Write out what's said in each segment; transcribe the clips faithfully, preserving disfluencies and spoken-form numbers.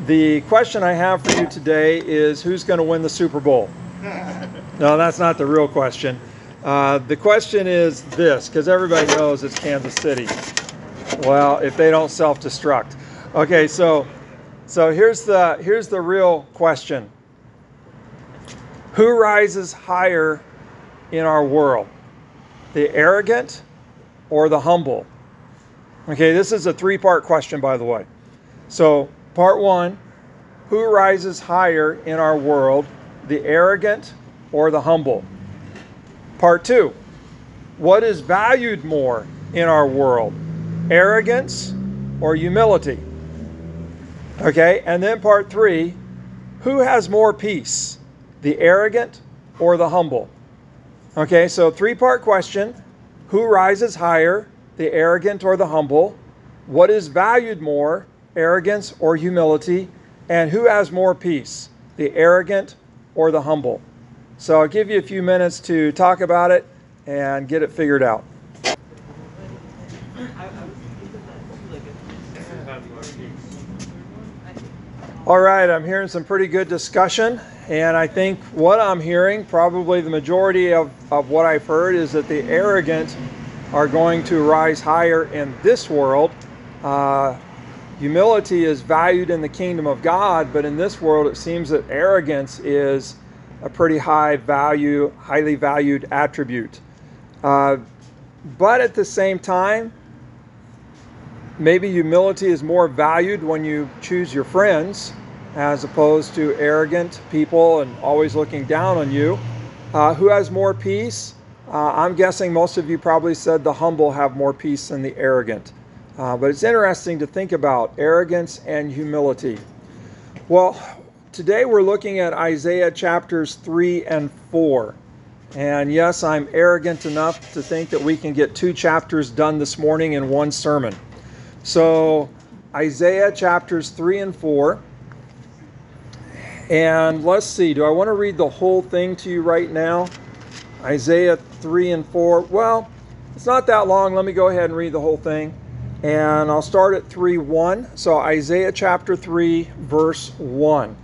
The question I have for you today is, who's going to win the Super Bowl? No, that's not the real question. Uh, the question is this, because everybody knows it's Kansas City. Well, if they don't self-destruct. Okay, so so here's the here's the real question. Who rises higher in our world? The arrogant or the humble? Okay, this is a three-part question, by the way. So, part one, who rises higher in our world? The arrogant or the humble? Part two, what is valued more in our world? Arrogance or humility? Okay, and then part three, who has more peace? The arrogant or the humble? Okay, so three-part question. Who rises higher? The arrogant or the humble? What is valued more? Arrogance or humility? And who has more peace? The arrogant or the humble? So I'll give you a few minutes to talk about it and get it figured out. All right, I'm hearing some pretty good discussion, and I think what I'm hearing, probably the majority of, of what I've heard, is that the arrogant are going to rise higher in this world. Uh, humility is valued in the kingdom of God, but in this world it seems that arrogance is a pretty high value, highly valued attribute. Uh, but at the same time, maybe humility is more valued when you choose your friends as opposed to arrogant people and always looking down on you. Uh, who has more peace? Uh, I'm guessing most of you probably said the humble have more peace than the arrogant. Uh, but it's interesting to think about arrogance and humility. Well, today we're looking at Isaiah chapters three and four. And yes, I'm arrogant enough to think that we can get two chapters done this morning in one sermon. So Isaiah chapters three and four. And let's see, do I want to read the whole thing to you right now? Isaiah three and four. Well, it's not that long. Let me go ahead and read the whole thing. And I'll start at three one. So Isaiah chapter three, verse one.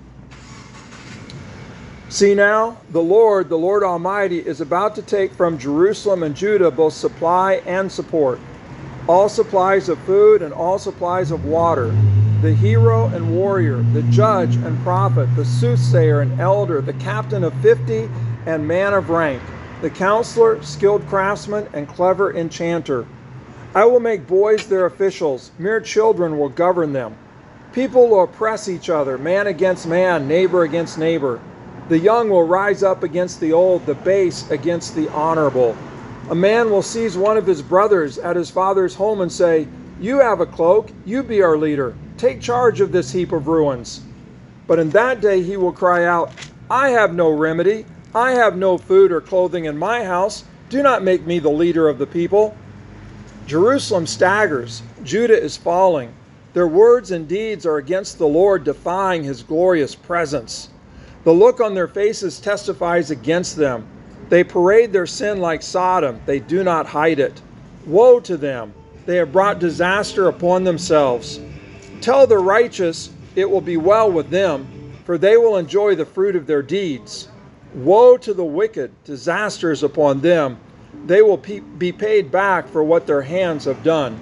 See now, the Lord, the Lord Almighty, is about to take from Jerusalem and Judah both supply and support, all supplies of food and all supplies of water, the hero and warrior, the judge and prophet, the soothsayer and elder, the captain of fifty and man of rank, the counselor, skilled craftsman, and clever enchanter. I will make boys their officials, mere children will govern them. People will oppress each other, man against man, neighbor against neighbor. The young will rise up against the old, the base against the honorable. A man will seize one of his brothers at his father's home and say, "You have a cloak, you be our leader. Take charge of this heap of ruins." But in that day he will cry out, "I have no remedy. I have no food or clothing in my house. Do not make me the leader of the people." Jerusalem staggers. Judah is falling. Their words and deeds are against the Lord, defying his glorious presence. The look on their faces testifies against them. They parade their sin like Sodom. They do not hide it. Woe to them! They have brought disaster upon themselves. Tell the righteous it will be well with them, for they will enjoy the fruit of their deeds. Woe to the wicked! Disasters upon them. They will be paid back for what their hands have done.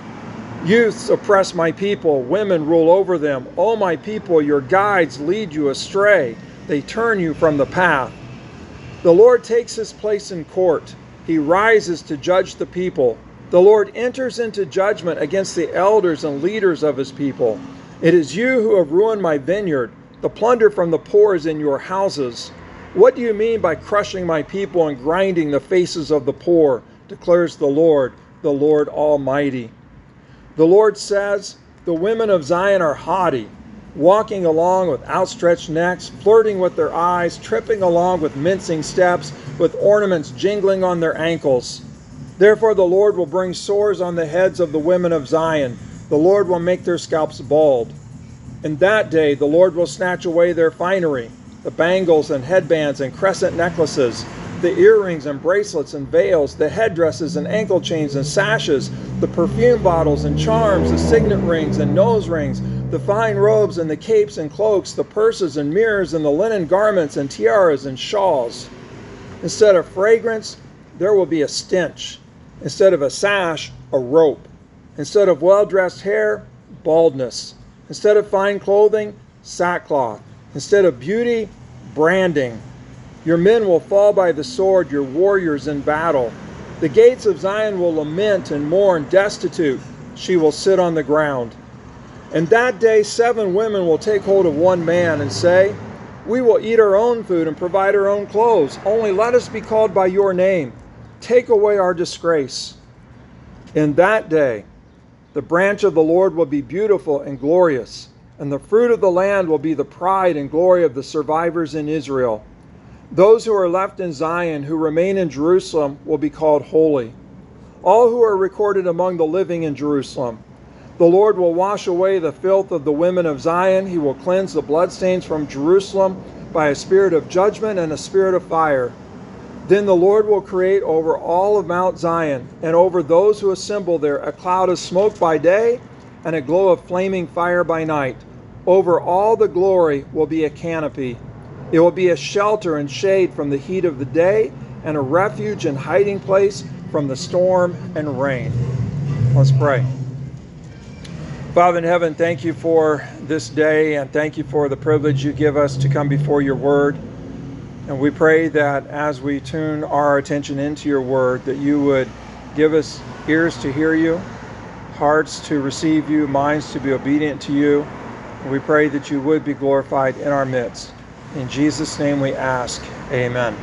Youths oppress my people. Women rule over them. O my people, your guides lead you astray. They turn you from the path. The Lord takes his place in court. He rises to judge the people. The Lord enters into judgment against the elders and leaders of his people. It is you who have ruined my vineyard. The plunder from the poor is in your houses. What do you mean by crushing my people and grinding the faces of the poor, declares the Lord, the Lord Almighty. The Lord says, the women of Zion are haughty, walking along with outstretched necks, flirting with their eyes, tripping along with mincing steps, with ornaments jingling on their ankles. Therefore the Lord will bring sores on the heads of the women of Zion. The Lord will make their scalps bald. In that day the Lord will snatch away their finery, the bangles and headbands and crescent necklaces, the earrings and bracelets and veils, the headdresses and ankle chains and sashes, the perfume bottles and charms, the signet rings and nose rings, the fine robes and the capes and cloaks, the purses and mirrors and the linen garments and tiaras and shawls. Instead of fragrance, there will be a stench. Instead of a sash, a rope. Instead of well-dressed hair, baldness. Instead of fine clothing, sackcloth. Instead of beauty, branding. Your men will fall by the sword, your warriors in battle. The gates of Zion will lament and mourn, destitute. She will sit on the ground. And that day seven women will take hold of one man and say, we will eat our own food and provide our own clothes. Only let us be called by your name. Take away our disgrace. In that day, the branch of the Lord will be beautiful and glorious, and the fruit of the land will be the pride and glory of the survivors in Israel. Those who are left in Zion, who remain in Jerusalem, will be called holy. All who are recorded among the living in Jerusalem. The Lord will wash away the filth of the women of Zion. He will cleanse the bloodstains from Jerusalem by a spirit of judgment and a spirit of fire. Then the Lord will create over all of Mount Zion and over those who assemble there a cloud of smoke by day and a glow of flaming fire by night. Over all the glory will be a canopy. It will be a shelter and shade from the heat of the day and a refuge and hiding place from the storm and rain. Let's pray. Father in heaven, thank you for this day, and thank you for the privilege you give us to come before your word. And we pray that as we tune our attention into your word, that you would give us ears to hear you, hearts to receive you, minds to be obedient to you. And we pray that you would be glorified in our midst. In Jesus' name we ask, amen.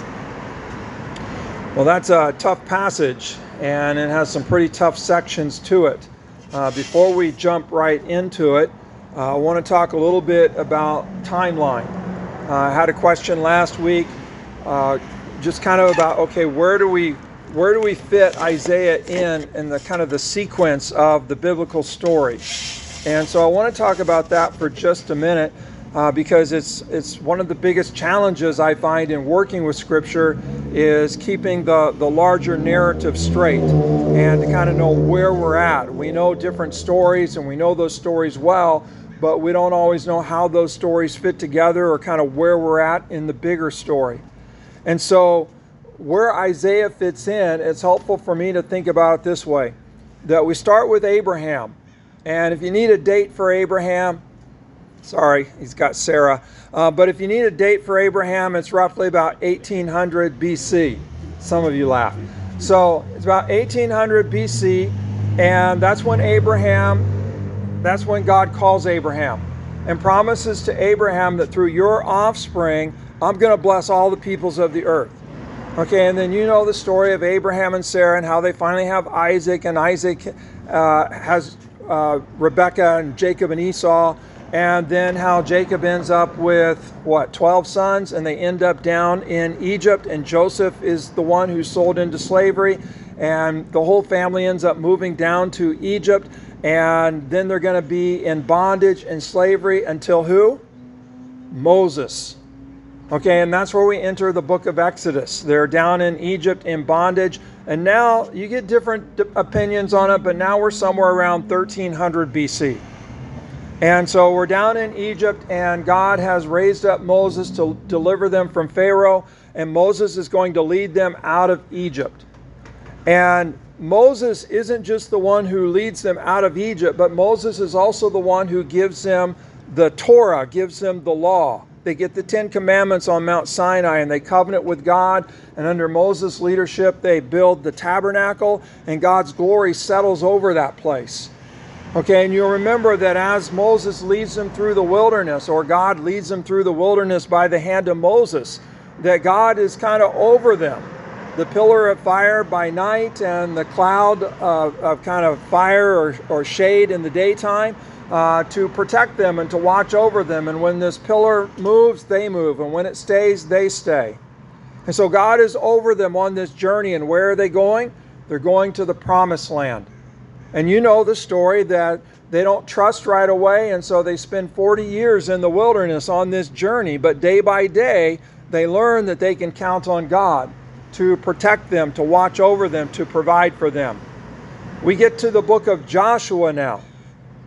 Well, that's a tough passage, and it has some pretty tough sections to it. Uh, before we jump right into it, uh, I want to talk a little bit about timeline. Uh, I had a question last week, uh, just kind of about, okay, where do we where do we fit Isaiah in in the kind of the sequence of the biblical story? And so I want to talk about that for just a minute, uh, because it's it's one of the biggest challenges I find in working with Scripture is keeping the, the larger narrative straight and to kind of know where we're at. We know different stories and we know those stories well, but we don't always know how those stories fit together or kind of where we're at in the bigger story. And so where Isaiah fits in, it's helpful for me to think about it this way, that we start with Abraham. And if you need a date for Abraham, sorry, he's got Sarah. Uh, but if you need a date for Abraham, it's roughly about eighteen hundred B C. Some of you laugh. So it's about eighteen hundred B C, and that's when Abraham, that's when God calls Abraham and promises to Abraham that through your offspring, I'm going to bless all the peoples of the earth. Okay, and then you know the story of Abraham and Sarah and how they finally have Isaac, and Isaac uh, has uh, Rebekah and Jacob and Esau. And then how Jacob ends up with, what, twelve sons, and they end up down in Egypt, and Joseph is the one who's sold into slavery, and the whole family ends up moving down to Egypt, and then they're going to be in bondage and slavery until who? Moses. Okay, and that's where we enter the book of Exodus. They're down in Egypt in bondage, and now you get different opinions on it, but now we're somewhere around thirteen hundred B C. And so we're down in Egypt, and God has raised up Moses to deliver them from Pharaoh, and Moses is going to lead them out of Egypt. And Moses isn't just the one who leads them out of Egypt, but Moses is also the one who gives them the Torah, gives them the law. They get the Ten Commandments on Mount Sinai, and they covenant with God, and under Moses' leadership they build the tabernacle, and God's glory settles over that place. Okay, and you'll remember that as Moses leads them through the wilderness, or God leads them through the wilderness by the hand of Moses, that God is kind of over them. The pillar of fire by night and the cloud of, of kind of fire or, or shade in the daytime uh, to protect them and to watch over them. And when this pillar moves, they move. And when it stays, they stay. And so God is over them on this journey. And where are they going? They're going to the promised land. And you know the story that they don't trust right away, and so they spend forty years in the wilderness on this journey. But day by day, they learn that they can count on God to protect them, to watch over them, to provide for them. We get to the book of Joshua now.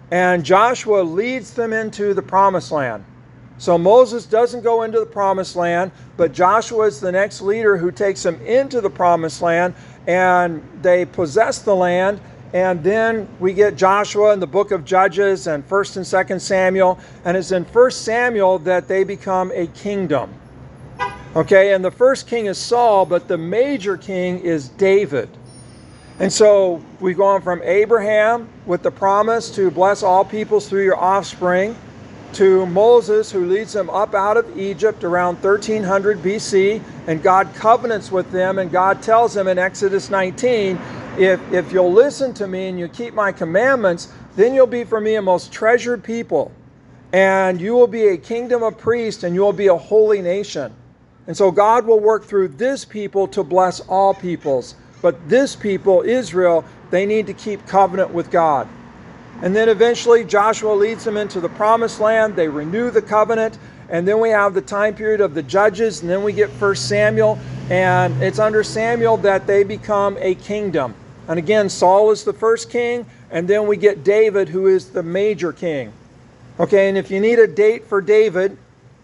and Joshua leads them into the promised land. So Moses doesn't go into the promised land, but Joshua is the next leader who takes them into the promised land, and they possess the land. And then we get Joshua in the book of Judges and First and Second Samuel, and it's in First Samuel that they become a kingdom. Okay, and the first king is Saul, but the major king is David. And so we've gone from Abraham with the promise to bless all peoples through your offspring, to Moses, who leads them up out of Egypt around thirteen hundred B C, and God covenants with them, and God tells them in Exodus nineteen, if, if you'll listen to me and you keep my commandments, then you'll be for me a most treasured people, and you will be a kingdom of priests, and you will be a holy nation. And so God will work through this people to bless all peoples. But this people, Israel, they need to keep covenant with God. And then eventually Joshua leads them into the promised land. They renew the covenant. And then we have the time period of the Judges. And then we get First Samuel. And it's under Samuel that they become a kingdom. And again, Saul is the first king. And then we get David, who is the major king. Okay, and if you need a date for David,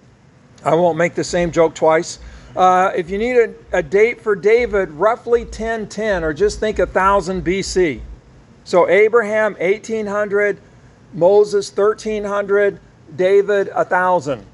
I won't make the same joke twice. Uh, if you need a, a date for David, roughly ten ten, or just think one thousand B C. So Abraham, eighteen hundred, Moses, thirteen hundred, David, one thousand.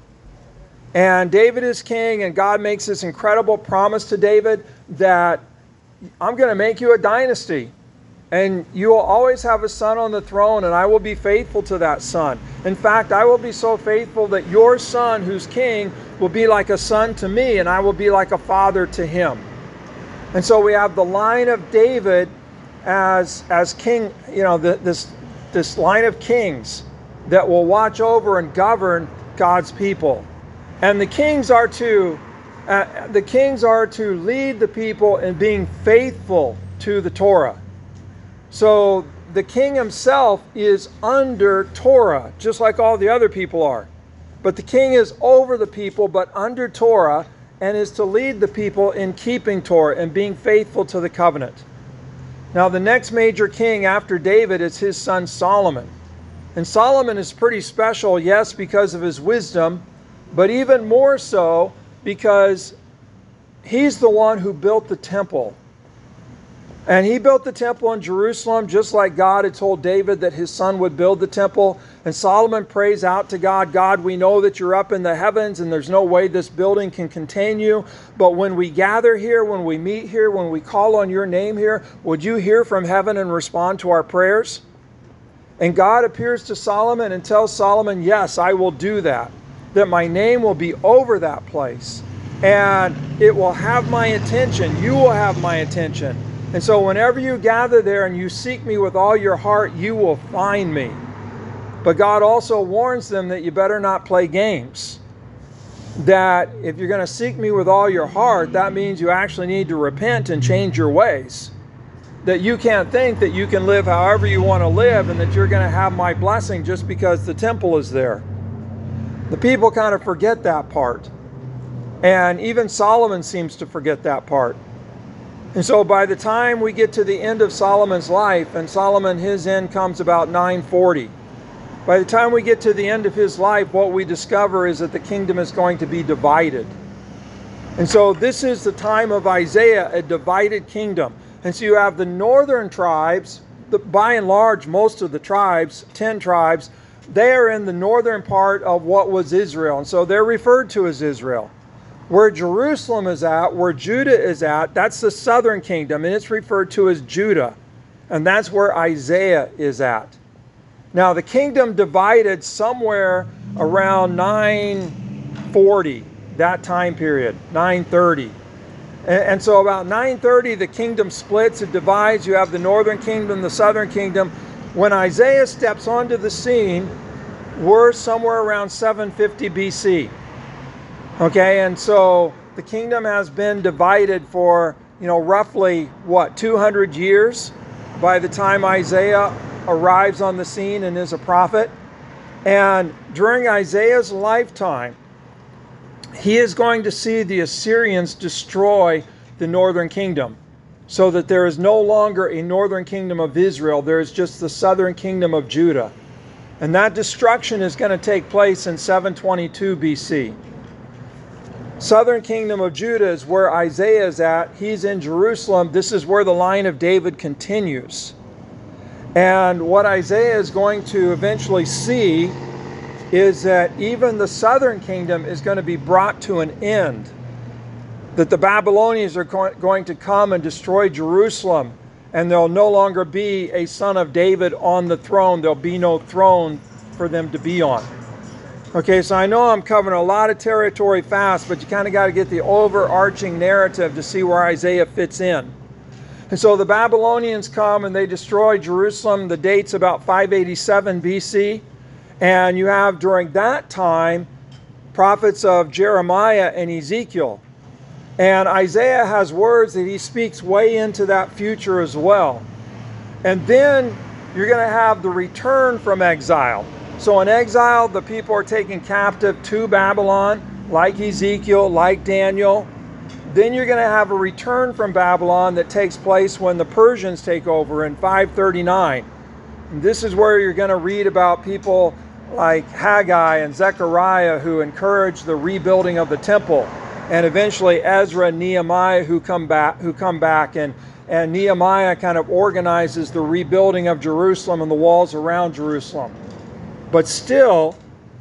And David is king, and God makes this incredible promise to David that I'm going to make you a dynasty. And you will always have a son on the throne, and I will be faithful to that son. In fact, I will be so faithful that your son, who's king, will be like a son to me, and I will be like a father to him. And so we have the line of David as, as king, you know, the, this, this line of kings that will watch over and govern God's people. And the kings are to, uh, the kings are to lead the people in being faithful to the Torah. So the king himself is under Torah, just like all the other people are. But the king is over the people, but under Torah, and is to lead the people in keeping Torah and being faithful to the covenant. Now the next major king after David is his son Solomon. And Solomon is pretty special, yes, because of his wisdom, but even more so because he's the one who built the temple. And he built the temple in Jerusalem, just like God had told David that his son would build the temple. And Solomon prays out to God, God, we know that you're up in the heavens and there's no way this building can contain you. But when we gather here, when we meet here, when we call on your name here, would you hear from heaven and respond to our prayers? And God appears to Solomon and tells Solomon, yes, I will do that. That my name will be over that place. And it will have my attention. You will have my attention. And so whenever you gather there and you seek me with all your heart, you will find me. But God also warns them that you better not play games. That if you're going to seek me with all your heart, that means you actually need to repent and change your ways. That you can't think that you can live however you want to live and that you're going to have my blessing just because the temple is there. The people kind of forget that part. And even Solomon seems to forget that part. And so by the time we get to the end of Solomon's life, and Solomon, his end comes about nine forty. By the time we get to the end of his life, what we discover is that the kingdom is going to be divided. And so this is the time of Isaiah, a divided kingdom. And so you have the northern tribes, the, by and large, most of the tribes, ten tribes, they are in the northern part of what was Israel. And so they're referred to as Israel. Where Jerusalem is at, where Judah is at, that's the southern kingdom, and it's referred to as Judah. And that's where Isaiah is at. Now, the kingdom divided somewhere around nine forty, that time period, nine thirty. And, and so about nine thirty, the kingdom splits, it divides. You have the northern kingdom, the southern kingdom. When Isaiah steps onto the scene, we're somewhere around seven fifty B C. Okay, and so the kingdom has been divided for, you know, roughly, what, two hundred years by the time Isaiah arrives on the scene and is a prophet. And during Isaiah's lifetime, he is going to see the Assyrians destroy the northern kingdom, so that there is no longer a northern kingdom of Israel. There is just the southern kingdom of Judah. And that destruction is going to take place in seven twenty-two B C. Southern kingdom of Judah is where Isaiah is at. He's in Jerusalem. This is where the line of David continues. And what Isaiah is going to eventually see is that even the southern kingdom is going to be brought to an end. That the Babylonians are going to come and destroy Jerusalem, and there'll no longer be a son of David on the throne. There'll be no throne for them to be on. Okay, so I know I'm covering a lot of territory fast, but you kind of got to get the overarching narrative to see where Isaiah fits in. And so the Babylonians come and they destroy Jerusalem. The date's about five eighty-seven B C. And you have during that time prophets of Jeremiah and Ezekiel. And Isaiah has words that he speaks way into that future as well. And then you're going to have the return from exile. So in exile, the people are taken captive to Babylon, like Ezekiel, like Daniel. Then you're going to have a return from Babylon that takes place when the Persians take over in five thirty-nine. And this is where you're going to read about people like Haggai and Zechariah who encourage the rebuilding of the temple. And eventually Ezra and Nehemiah who come back, who come back and, and Nehemiah kind of organizes the rebuilding of Jerusalem and the walls around Jerusalem. But still,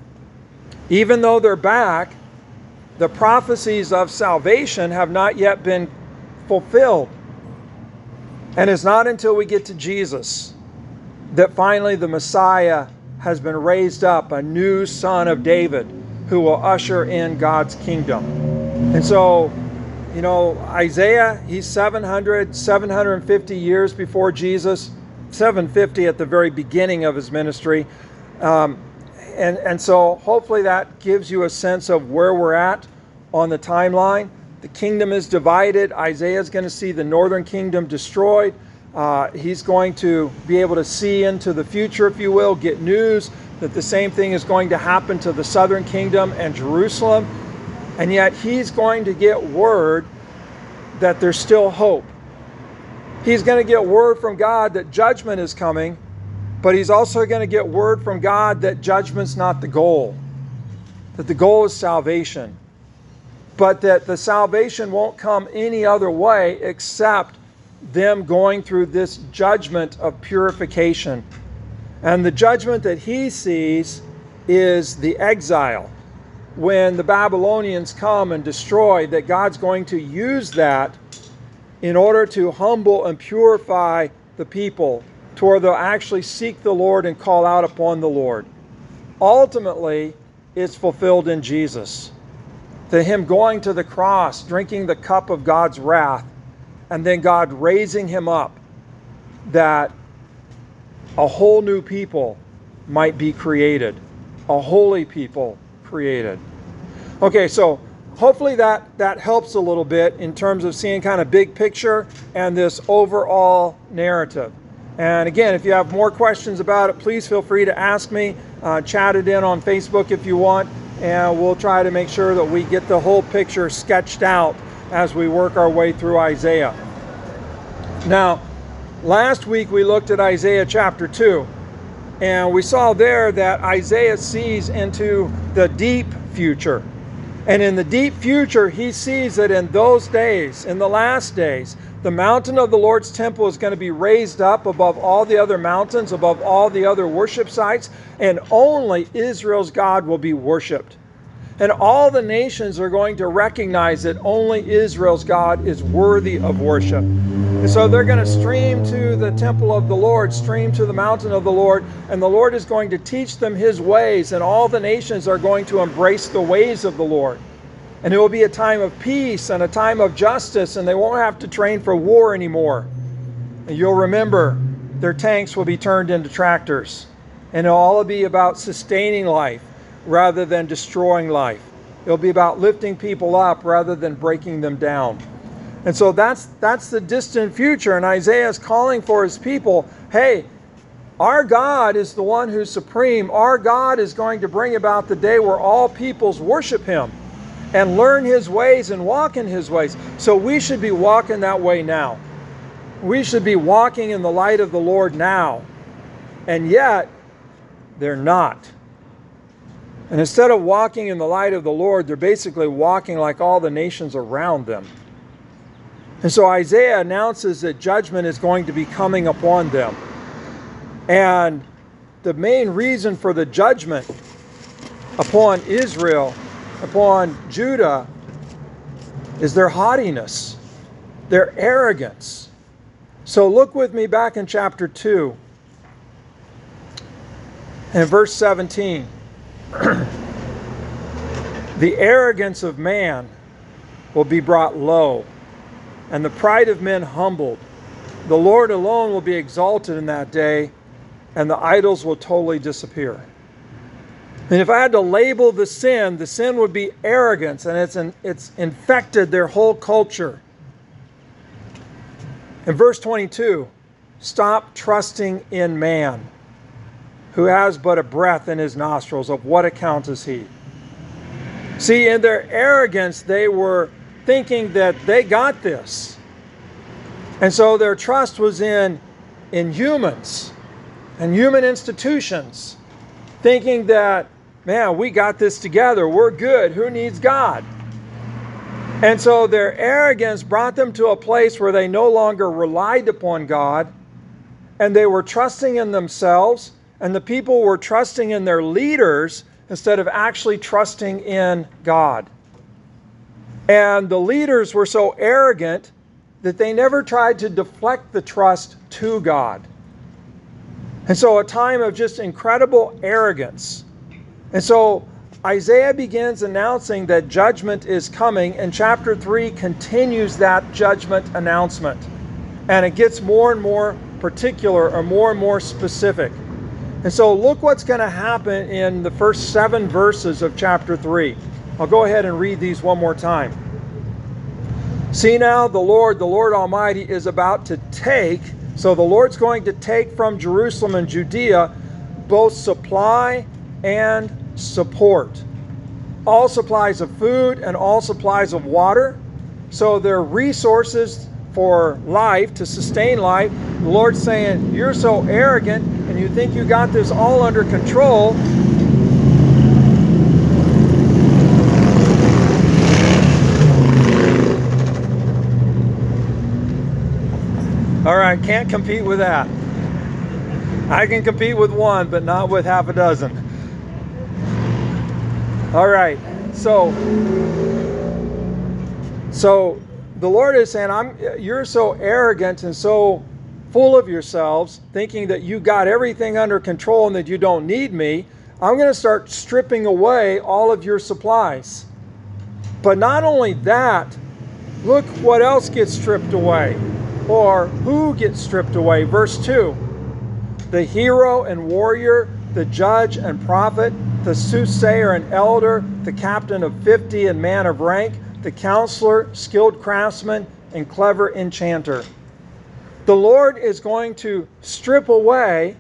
even though they're back, the prophecies of salvation have not yet been fulfilled. And it's not until we get to Jesus that finally the Messiah has been raised up, a new son of David who will usher in God's kingdom. And so, you know, Isaiah, he's seven hundred, seven hundred fifty years before Jesus, seven fifty at the very beginning of his ministry. Um, and, and so hopefully that gives you a sense of where we're at on the timeline. The kingdom is divided. Isaiah is going to see the northern kingdom destroyed. Uh, he's going to be able to see into the future, if you will, get news that the same thing is going to happen to the southern kingdom and Jerusalem. And yet he's going to get word that there's still hope. He's going to get word from God that judgment is coming, but he's also going to get word from God that judgment's not the goal, that the goal is salvation, but that the salvation won't come any other way except them going through this judgment of purification. And the judgment that he sees is the exile. When the Babylonians come and destroy, that God's going to use that in order to humble and purify the people to where they'll actually seek the Lord and call out upon the Lord. Ultimately, it's fulfilled in Jesus. To him going to the cross, drinking the cup of God's wrath, and then God raising him up, that a whole new people might be created, a holy people created. Okay, so hopefully that, that helps a little bit in terms of seeing kind of big picture and this overall narrative. And again, if you have more questions about it, please feel free to ask me. Uh, chat it in on Facebook if you want, and we'll try to make sure that we get the whole picture sketched out as we work our way through Isaiah. Now, last week we looked at Isaiah chapter two, and we saw there that Isaiah sees into the deep future. And in the deep future, he sees that in those days, in the last days, the mountain of the Lord's temple is going to be raised up above all the other mountains, above all the other worship sites, and only Israel's God will be worshiped. And all the nations are going to recognize that only Israel's God is worthy of worship. And so they're going to stream to the temple of the Lord, stream to the mountain of the Lord, and the Lord is going to teach them his ways, and all the nations are going to embrace the ways of the Lord. And it will be a time of peace and a time of justice, and they won't have to train for war anymore. And you'll remember their tanks will be turned into tractors, and it'll all be about sustaining life rather than destroying life. It'll be about lifting people up rather than breaking them down. And so that's that's the distant future, and Isaiah is calling for his people, hey, our God is the one who's supreme. Our God is going to bring about the day where all peoples worship him and learn his ways and walk in his ways. So we should be walking that way now. We should be walking in the light of the Lord now. And yet, they're not. And instead of walking in the light of the Lord, they're basically walking like all the nations around them. And so Isaiah announces that judgment is going to be coming upon them. And the main reason for the judgment upon Israel, upon Judah, is their haughtiness, their arrogance. So look with me back in chapter two and verse seventeen. The arrogance of man will be brought low, and the pride of men humbled. The Lord alone will be exalted in that day, and the idols will totally disappear. And if I had to label the sin, the sin would be arrogance, and it's, an, it's infected their whole culture. In verse twenty-two, stop trusting in man, who has but a breath in his nostrils. Of what account is he? See, in their arrogance, they were thinking that they got this. And so their trust was in, in humans and human institutions, thinking that, man, we got this together. We're good. Who needs God? And so their arrogance brought them to a place where they no longer relied upon God, and they were trusting in themselves, and the people were trusting in their leaders instead of actually trusting in God. And the leaders were so arrogant that they never tried to deflect the trust to God. And so a time of just incredible arrogance. And so Isaiah begins announcing that judgment is coming, and chapter three continues that judgment announcement. And it gets more and more particular, or more and more specific. And so look what's going to happen in the first seven verses of chapter three. I'll go ahead and read these one more time. See now, the Lord, the Lord Almighty, is about to take, so the Lord's going to take from Jerusalem and Judea both supply and support. All supplies of food and all supplies of water. So their resources for life, to sustain life. The Lord's saying, you're so arrogant and you think you got this all under control. All right, can't compete with that. I can compete with one, but not with half a dozen. All right, so, so the Lord is saying, I'm, you're so arrogant and so full of yourselves, thinking that you got everything under control and that you don't need me. I'm going to start stripping away all of your supplies. But not only that, look what else gets stripped away, or who gets stripped away. Verse two, the hero and warrior, the judge and prophet, the soothsayer and elder, the captain of fifty and man of rank, the counselor, skilled craftsman, and clever enchanter. The Lord is going to strip away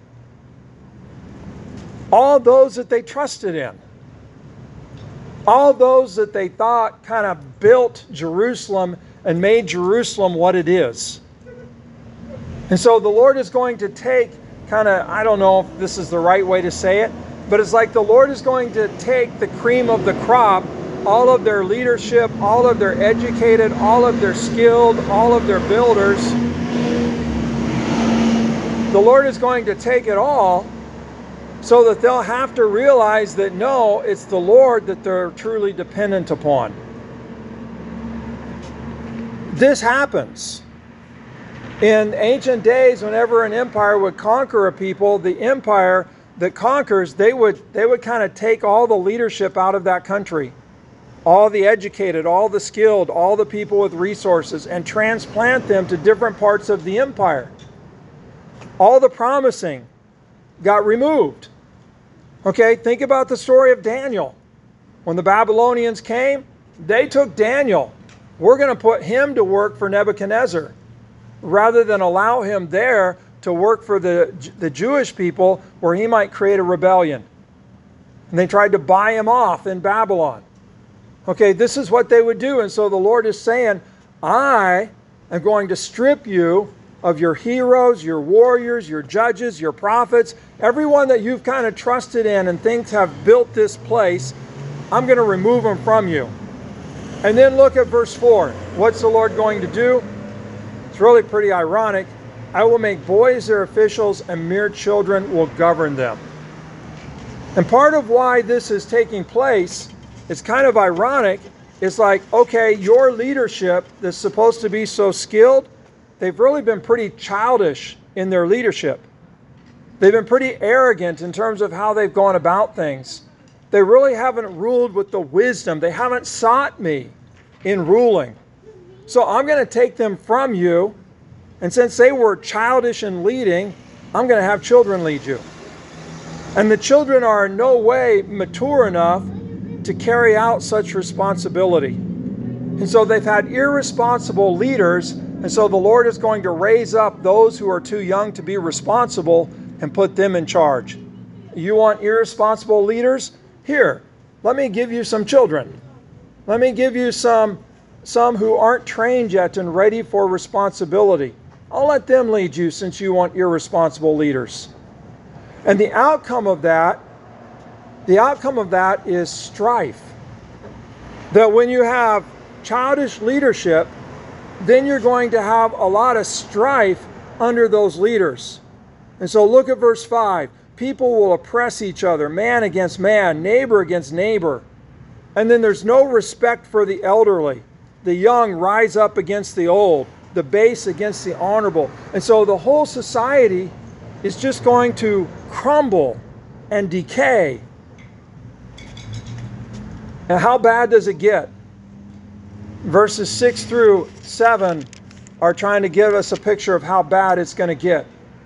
all those that they trusted in. All those that they thought kind of built Jerusalem and made Jerusalem what it is. And so the Lord is going to take kind of, I don't know if this is the right way to say it, but it's like the Lord is going to take the cream of the crop, all of their leadership, all of their educated, all of their skilled, all of their builders. The Lord is going to take it all so that they'll have to realize that no, it's the Lord that they're truly dependent upon. This happens. In ancient days, whenever an empire would conquer a people, the empire that conquers, they would, they would kind of take all the leadership out of that country. All the educated, all the skilled, all the people with resources, and transplant them to different parts of the empire. All the promising got removed. Okay, think about the story of Daniel. When the Babylonians came, they took Daniel. We're going to put him to work for Nebuchadnezzar, rather than allow him there to work for the, the Jewish people where he might create a rebellion. And they tried to buy him off in Babylon. Okay, this is what they would do. And so the Lord is saying, I am going to strip you of your heroes, your warriors, your judges, your prophets, everyone that you've kind of trusted in and think have built this place, I'm going to remove them from you. And then look at verse four. What's the Lord going to do? It's really pretty ironic. I will make boys their officials, and mere children will govern them. And part of why this is taking place, it's kind of ironic. It's like, okay, your leadership that's supposed to be so skilled, they've really been pretty childish in their leadership. They've been pretty arrogant in terms of how they've gone about things. They really haven't ruled with the wisdom. They haven't sought me in ruling. So I'm going to take them from you. And since they were childish in leading, I'm going to have children lead you. And the children are in no way mature enough to carry out such responsibility. And so they've had irresponsible leaders. And so the Lord is going to raise up those who are too young to be responsible and put them in charge. You want irresponsible leaders? Here, let me give you some children. Let me give you some, some who aren't trained yet and ready for responsibility. I'll let them lead you since you want irresponsible leaders. And the outcome of that, the outcome of that is strife. That when you have childish leadership, then you're going to have a lot of strife under those leaders. And so look at verse five. People will oppress each other, man against man, neighbor against neighbor. And then there's no respect for the elderly. The young rise up against the old, the base against the honorable. And so the whole society is just going to crumble and decay. And how bad does it get? Verses six through seven are trying to give us a picture of how bad it's going to get.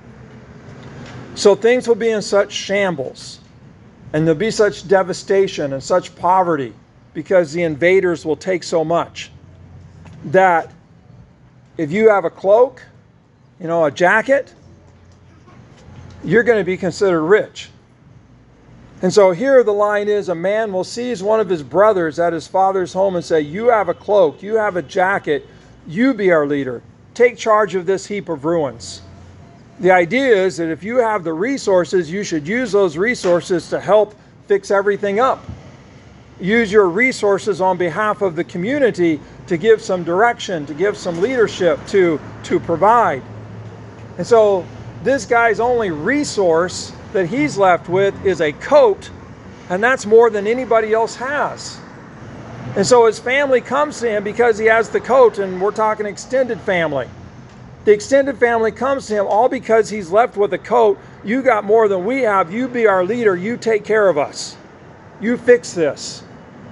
So things will be in such shambles, and there'll be such devastation and such poverty because the invaders will take so much that if you have a cloak, you know, a jacket, you're going to be considered rich. And so here the line is, a man will seize one of his brothers at his father's home and say, you have a cloak, you have a jacket, you be our leader. Take charge of this heap of ruins. The idea is that if you have the resources, you should use those resources to help fix everything up. Use your resources on behalf of the community to give some direction, to give some leadership, to, to provide. And so this guy's only resource that he's left with is a coat, and that's more than anybody else has. And so his family comes to him because he has the coat, and we're talking extended family. The extended family comes to him all because he's left with a coat. You got more than we have. You be our leader. You take care of us. You fix this.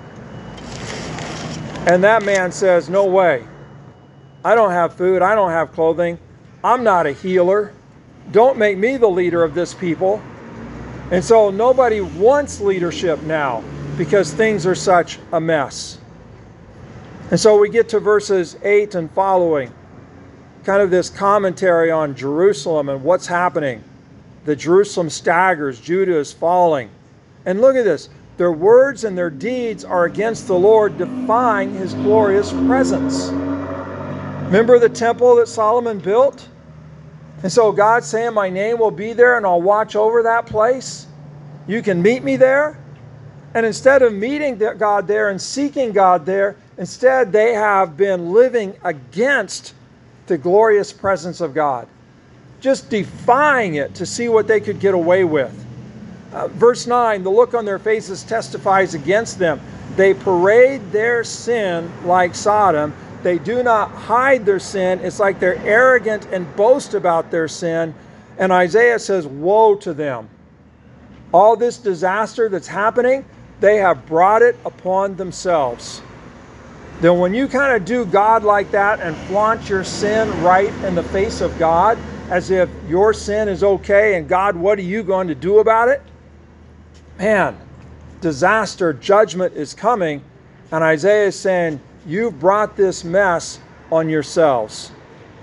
And that man says, no way. I don't have food. I don't have clothing. I'm not a healer. Don't make me the leader of this people. And so nobody wants leadership now because things are such a mess. And so we get to verses eight and following. Kind of this commentary on Jerusalem and what's happening. The Jerusalem staggers, Judah is falling. And look at this. Their words and their deeds are against the Lord, defying his glorious presence. Remember the temple that Solomon built? And so God's saying, my name will be there and I'll watch over that place. You can meet me there. And instead of meeting God there and seeking God there, instead they have been living against the glorious presence of God, just defying it to see what they could get away with. Uh, verse nine, the look on their faces testifies against them. They parade their sin like Sodom. They do not hide their sin. It's like they're arrogant and boast about their sin. And Isaiah says, woe to them. All this disaster that's happening, they have brought it upon themselves. Then when you kind of do God like that and flaunt your sin right in the face of God, as if your sin is okay and God, what are you going to do about it? Man, disaster, judgment is coming. And Isaiah is saying, you've brought this mess on yourselves.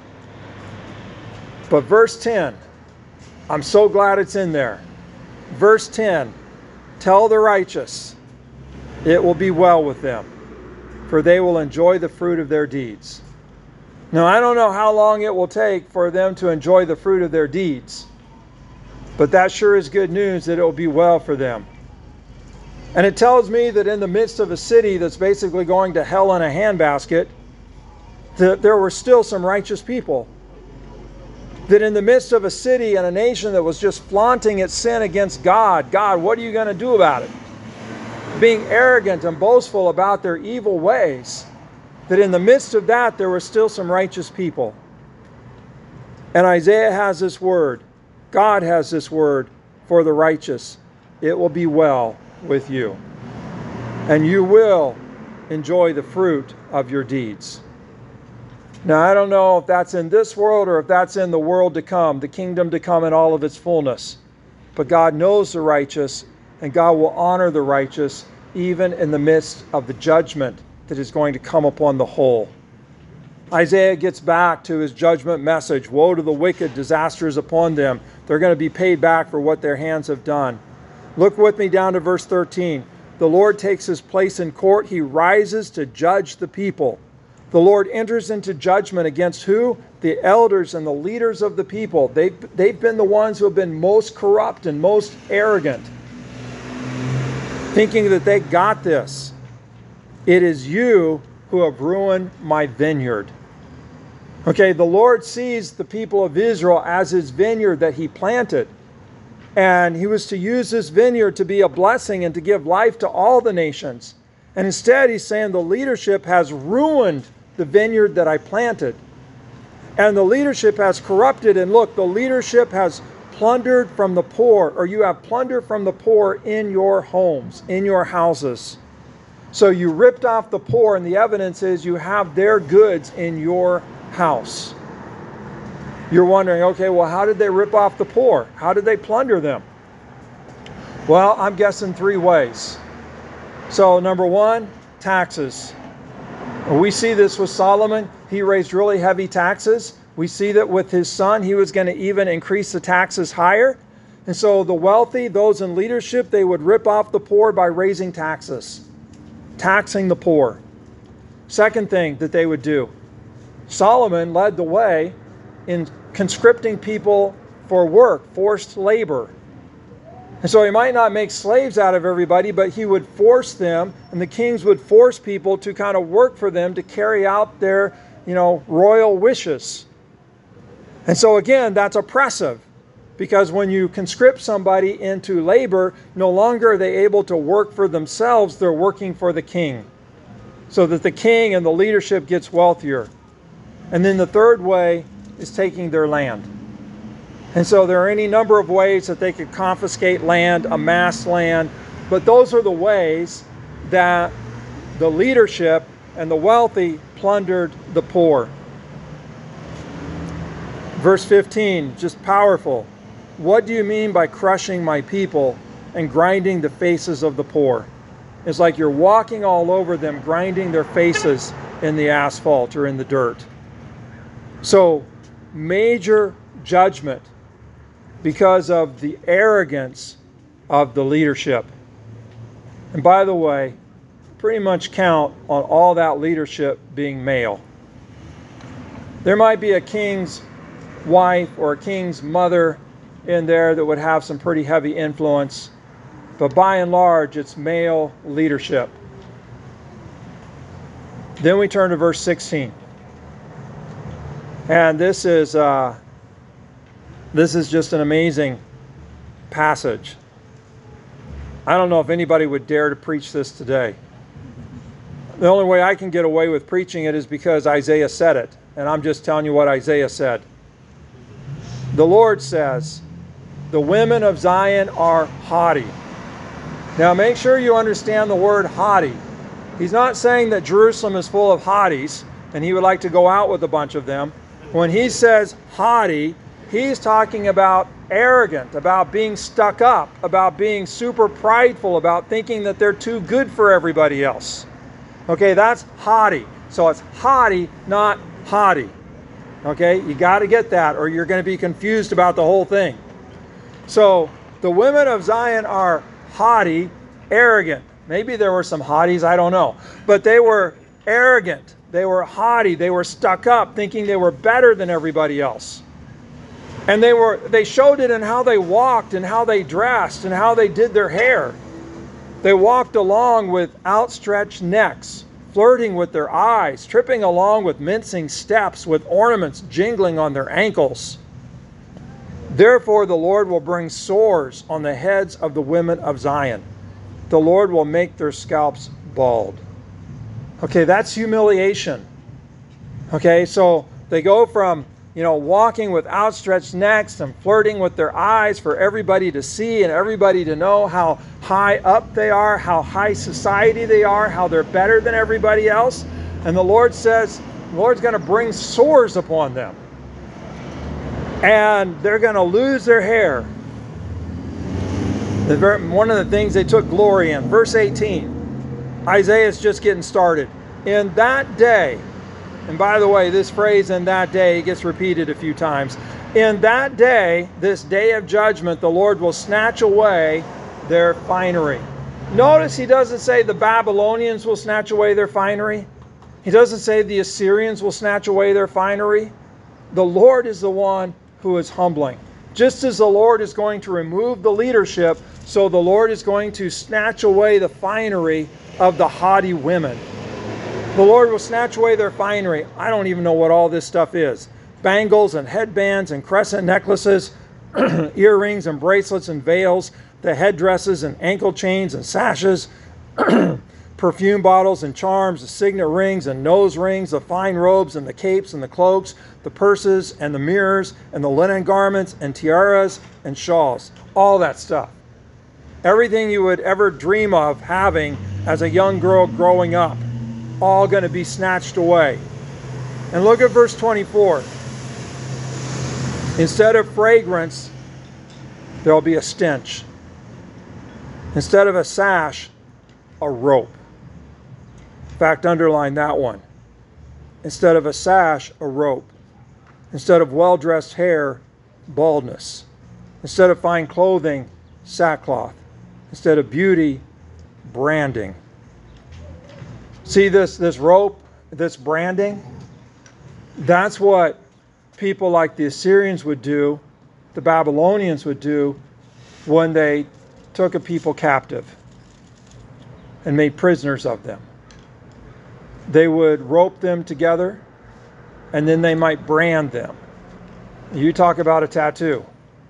But verse ten, I'm so glad it's in there. Verse ten, tell the righteous, it will be well with them, for they will enjoy the fruit of their deeds. Now, I don't know how long it will take for them to enjoy the fruit of their deeds, but that sure is good news that it will be well for them. And it tells me that in the midst of a city that's basically going to hell in a handbasket, that there were still some righteous people. That in the midst of a city and a nation that was just flaunting its sin against God, God, what are you going to do about it? Being arrogant and boastful about their evil ways, that in the midst of that, there were still some righteous people. And Isaiah has this word. God has this word for the righteous. It will be well with you, and you will enjoy the fruit of your deeds. Now, I don't know if that's in this world or if that's in the world to come, the kingdom to come in all of its fullness. But God knows the righteous, and God will honor the righteous even in the midst of the judgment that is going to come upon the whole. Isaiah gets back to his judgment message. Woe to the wicked, disaster is upon them. They're going to be paid back for what their hands have done. Look with me down to verse thirteen. The Lord takes his place in court. He rises to judge the people. The Lord enters into judgment against who? The elders and the leaders of the people. They've, they've been the ones who have been most corrupt and most arrogant, thinking that they got this. It is you who have ruined my vineyard. Okay, the Lord sees the people of Israel as his vineyard that he planted. And he was to use this vineyard to be a blessing and to give life to all the nations. And instead, he's saying the leadership has ruined the vineyard that I planted. And the leadership has corrupted. And look, the leadership has plundered from the poor, or you have plundered from the poor in your homes, in your houses. So you ripped off the poor, and the evidence is you have their goods in your house. You're wondering, okay, well, how did they rip off the poor? How did they plunder them? Well, I'm guessing three ways. So number one, taxes. We see this with Solomon. He raised really heavy taxes. We see that with his son, he was going to even increase the taxes higher. And so the wealthy, those in leadership, they would rip off the poor by raising taxes, taxing the poor. Second thing that they would do, Solomon led the way in conscripting people for work, forced labor. And so he might not make slaves out of everybody, but he would force them, and the kings would force people to kind of work for them to carry out their, you know, royal wishes. And so again, that's oppressive, because when you conscript somebody into labor, no longer are they able to work for themselves, they're working for the king, so that the king and the leadership gets wealthier. And then the third way is taking their land. And so there are any number of ways that they could confiscate land, amass land, but those are the ways that the leadership and the wealthy plundered the poor. Verse fifteen, just powerful. What do you mean by crushing my people and grinding the faces of the poor? It's like you're walking all over them, grinding their faces in the asphalt or in the dirt. So, major judgment because of the arrogance of the leadership. And by the way, pretty much count on all that leadership being male. There might be a king's wife or a king's mother in there that would have some pretty heavy influence, but by and large, it's male leadership. Then we turn to verse sixteen. And this is uh, this is just an amazing passage. I don't know if anybody would dare to preach this today. The only way I can get away with preaching it is because Isaiah said it. And I'm just telling you what Isaiah said. The Lord says, the women of Zion are haughty. Now make sure you understand the word haughty. He's not saying that Jerusalem is full of haughties and he would like to go out with a bunch of them. When he says haughty, he's talking about arrogant, about being stuck up, about being super prideful, about thinking that they're too good for everybody else. Okay, that's haughty. So it's haughty, not haughty. Okay, you got to get that or you're going to be confused about the whole thing. So the women of Zion are haughty, arrogant. Maybe there were some haughties, I don't know. But they were arrogant. They were haughty. They were stuck up, thinking they were better than everybody else. And they were they showed it in how they walked and how they dressed and how they did their hair. They walked along with outstretched necks, flirting with their eyes, tripping along with mincing steps, with ornaments jingling on their ankles. Therefore the Lord will bring sores on the heads of the women of Zion. The Lord will make their scalps bald. Okay, that's humiliation. Okay, so they go from, you know, walking with outstretched necks and flirting with their eyes for everybody to see and everybody to know how high up they are, how high society they are, how they're better than everybody else. And the Lord says, the Lord's going to bring sores upon them. And they're going to lose their hair. One of the things they took glory in. Verse eighteen. Isaiah's just getting started. In that day, and by the way, this phrase, in that day, gets repeated a few times. In that day, this day of judgment, the Lord will snatch away their finery. Notice he doesn't say the Babylonians will snatch away their finery. He doesn't say the Assyrians will snatch away their finery. The Lord is the one who is humbling. Just as the Lord is going to remove the leadership, so the Lord is going to snatch away the finery of the haughty women. The Lord will snatch away their finery. I don't even know what all this stuff is. Bangles and headbands and crescent necklaces, earrings and bracelets and veils, the headdresses and ankle chains and sashes, perfume bottles and charms, the signet rings and nose rings, the fine robes and the capes and the cloaks, the purses and the mirrors and the linen garments and tiaras and shawls. All that stuff. Everything you would ever dream of having as a young girl growing up, all going to be snatched away. And look at verse twenty-four. Instead of fragrance, there'll be a stench. Instead of a sash, a rope. In fact, underline that one. Instead of a sash, a rope. Instead of well-dressed hair, baldness. Instead of fine clothing, sackcloth. Instead of beauty, branding. See this, this rope, this branding? That's what people like the Assyrians would do, the Babylonians would do when they took a people captive and made prisoners of them. They would rope them together and then they might brand them. You talk about a tattoo.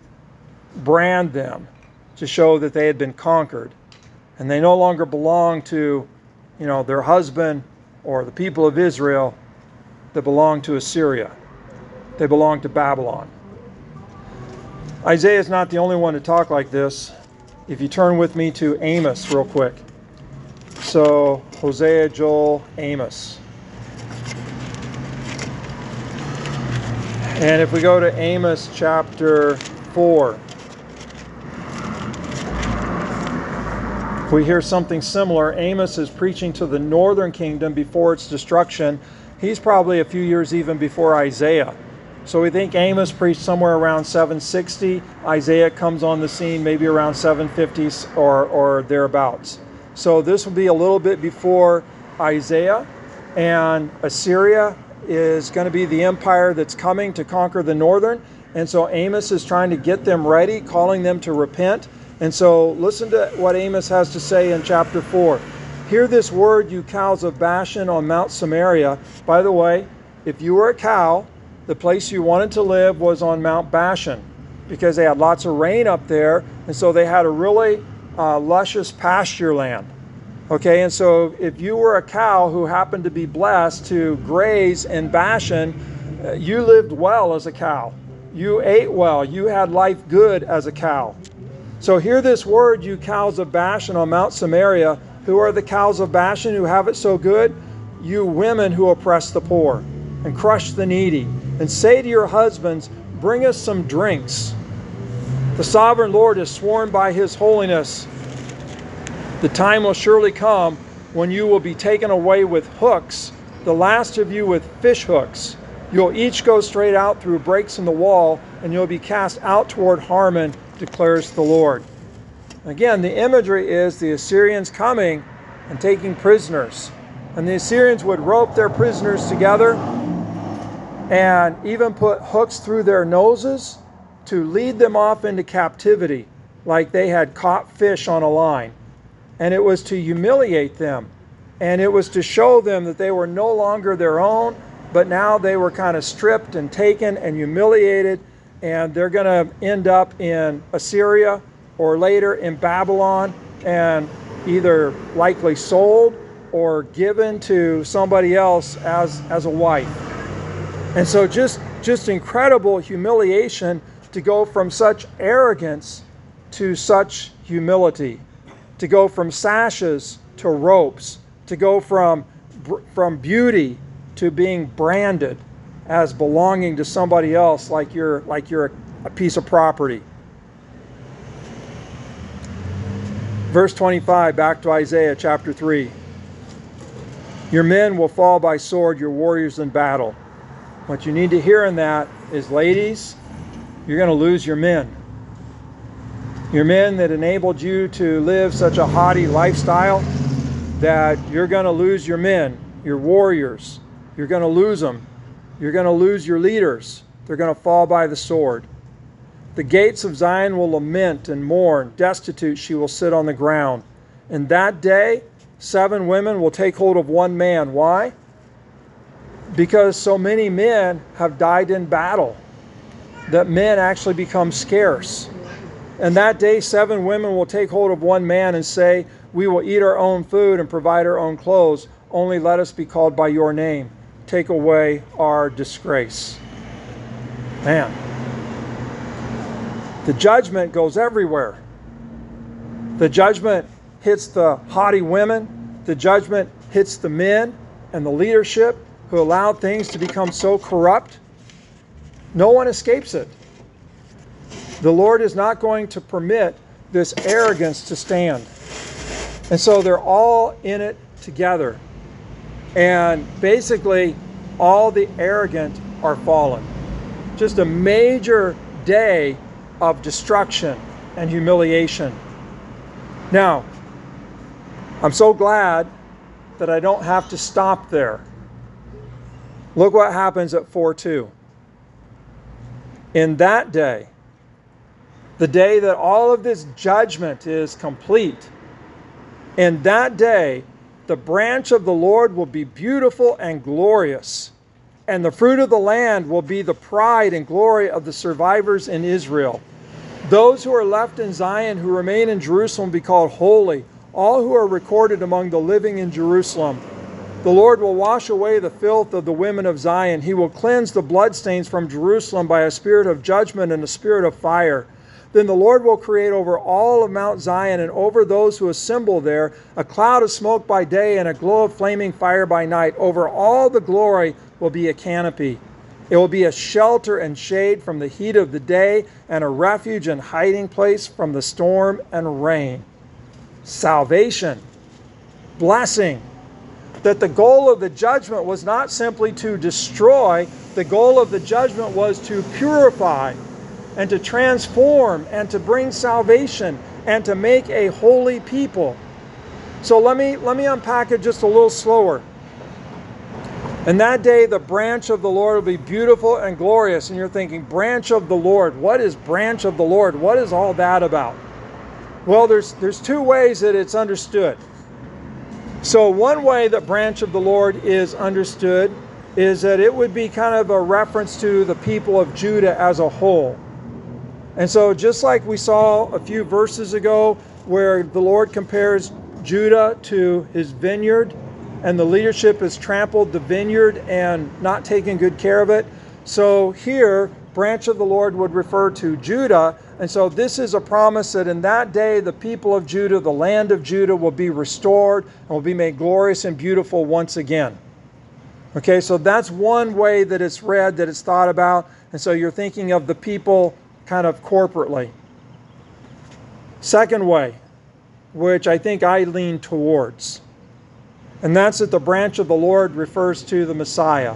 Brand them to show that they had been conquered and they no longer belong to, you know, their husband or the people of Israel that belong to Assyria. They belong to Babylon. Isaiah is not the only one to talk like this. If you turn with me to Amos real quick. So, Hosea, Joel, Amos. And if we go to Amos chapter four, we hear something similar. Amos is preaching to the northern kingdom before its destruction. He's probably a few years even before Isaiah. So we think Amos preached somewhere around seven sixty. Isaiah comes on the scene maybe around seven fifty or, or thereabouts. So this will be a little bit before Isaiah. And Assyria is going to be the empire that's coming to conquer the northern. And so Amos is trying to get them ready, calling them to repent. And so listen to what Amos has to say in chapter four. Hear this word, you cows of Bashan on Mount Samaria. By the way, if you were a cow, the place you wanted to live was on Mount Bashan because they had lots of rain up there. And so they had a really uh, luscious pasture land. Okay, and so if you were a cow who happened to be blessed to graze in Bashan, uh, you lived well as a cow. You ate well. You had life good as a cow. So hear this word, you cows of Bashan on Mount Samaria. Who are the cows of Bashan who have it so good? You women who oppress the poor and crush the needy. And say to your husbands, bring us some drinks. The sovereign Lord has sworn by his holiness. The time will surely come when you will be taken away with hooks, the last of you with fish hooks. You'll each go straight out through breaks in the wall, and you'll be cast out toward Harmon, declares the Lord. Again, the imagery is the Assyrians coming and taking prisoners. And the Assyrians would rope their prisoners together and even put hooks through their noses to lead them off into captivity, like they had caught fish on a line. And it was to humiliate them. And it was to show them that they were no longer their own, but now they were kind of stripped and taken and humiliated, and they're going to end up in Assyria or later in Babylon, and either likely sold or given to somebody else as, as a wife. And so just, just incredible humiliation to go from such arrogance to such humility, to go from sashes to ropes, to go from, from beauty to being branded as belonging to somebody else like you're, like you're a, a piece of property. Verse twenty-five, back to Isaiah chapter three. Your men will fall by sword, your warriors in battle. What you need to hear in that is, ladies, you're going to lose your men. Your men that enabled you to live such a haughty lifestyle, that you're going to lose your men, your warriors. You're going to lose them. You're going to lose your leaders. They're going to fall by the sword. The gates of Zion will lament and mourn. Destitute she will sit on the ground. In that day, seven women will take hold of one man. Why? Because so many men have died in battle that men actually become scarce. And that day, seven women will take hold of one man and say, we will eat our own food and provide our own clothes. Only let us be called by your name. Take away our disgrace. Man. The judgment goes everywhere. The judgment hits the haughty women. The judgment hits the men and the leadership who allowed things to become so corrupt. No one escapes it. The Lord is not going to permit this arrogance to stand. And so they're all in it together. And basically, all the arrogant are fallen. Just a major day of destruction and humiliation. Now, I'm so glad that I don't have to stop there. Look what happens at four two. In that day, the day that all of this judgment is complete, in that day, the branch of the Lord will be beautiful and glorious, and the fruit of the land will be the pride and glory of the survivors in Israel. Those who are left in Zion, who remain in Jerusalem, will be called holy, all who are recorded among the living in Jerusalem. The Lord will wash away the filth of the women of Zion. He will cleanse the bloodstains from Jerusalem by a spirit of judgment and a spirit of fire. Then the Lord will create over all of Mount Zion and over those who assemble there a cloud of smoke by day and a glow of flaming fire by night. Over all the glory will be a canopy. It will be a shelter and shade from the heat of the day and a refuge and hiding place from the storm and rain. Salvation, blessing. That the goal of the judgment was not simply to destroy, the goal of the judgment was to purify and to transform and to bring salvation and to make a holy people. So let me, let me unpack it just a little slower. In that day, the branch of the Lord will be beautiful and glorious. And you're thinking, branch of the Lord, what is branch of the Lord? What is all that about? Well, there's, there's two ways that it's understood. So one way that branch of the Lord is understood is that it would be kind of a reference to the people of Judah as a whole. And so just like we saw a few verses ago where the Lord compares Judah to his vineyard and the leadership has trampled the vineyard and not taken good care of it. So here, branch of the Lord would refer to Judah. And so this is a promise that in that day, the people of Judah, the land of Judah, will be restored and will be made glorious and beautiful once again. Okay, so that's one way that it's read, that it's thought about. And so you're thinking of the people kind of corporately. Second way, which I think I lean towards, and that's that the branch of the Lord refers to the Messiah.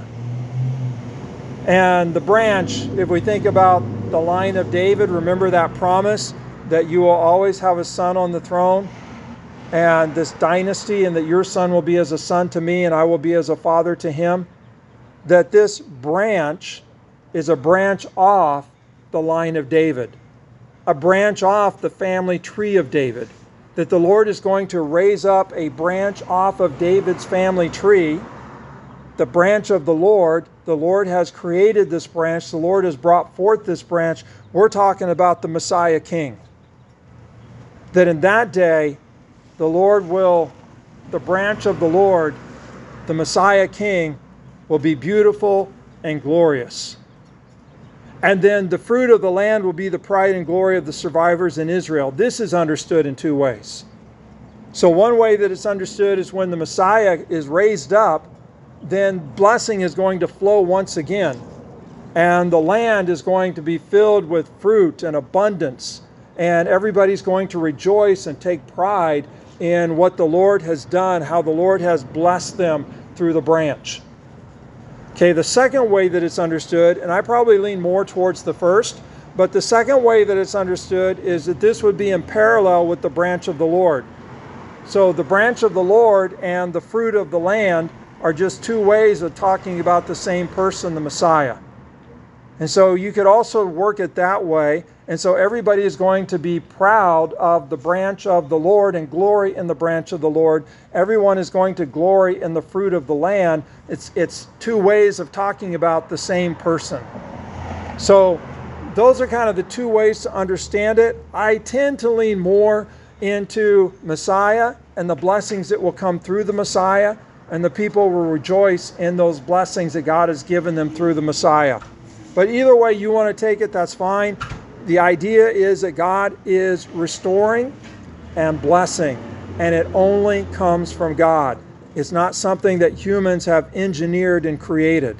And the branch, if we think about the line of David, remember that promise that you will always have a son on the throne? and this dynasty, and that your son will be as a son to me and I will be as a father to him, that this branch is a branch off the line of David, a branch off the family tree of David, that the Lord is going to raise up a branch off of David's family tree, the branch of the Lord. The Lord has created this branch. The Lord has brought forth this branch. We're talking about the Messiah King. That in that day, the Lord will, the branch of the Lord, the Messiah King, will be beautiful and glorious. And then the fruit of the land will be the pride and glory of the survivors in Israel. This is understood in two ways. So one way that it's understood is when the Messiah is raised up, then blessing is going to flow once again. And the land is going to be filled with fruit and abundance. And everybody's going to rejoice and take pride in what the Lord has done, how the Lord has blessed them through the branch. Okay, the second way that it's understood, and I probably lean more towards the first, but the second way that it's understood is that this would be in parallel with the branch of the Lord. So the branch of the Lord and the fruit of the land are just two ways of talking about the same person, the Messiah. And so you could also work it that way. And so everybody is going to be proud of the branch of the Lord and glory in the branch of the Lord. Everyone is going to glory in the fruit of the land. It's, it's two ways of talking about the same person. So those are kind of the two ways to understand it. I tend to lean more into Messiah and the blessings that will come through the Messiah, and the people will rejoice in those blessings that God has given them through the Messiah. But either way you want to take it, that's fine. The idea is that God is restoring and blessing, and it only comes from God. It's not something that humans have engineered and created.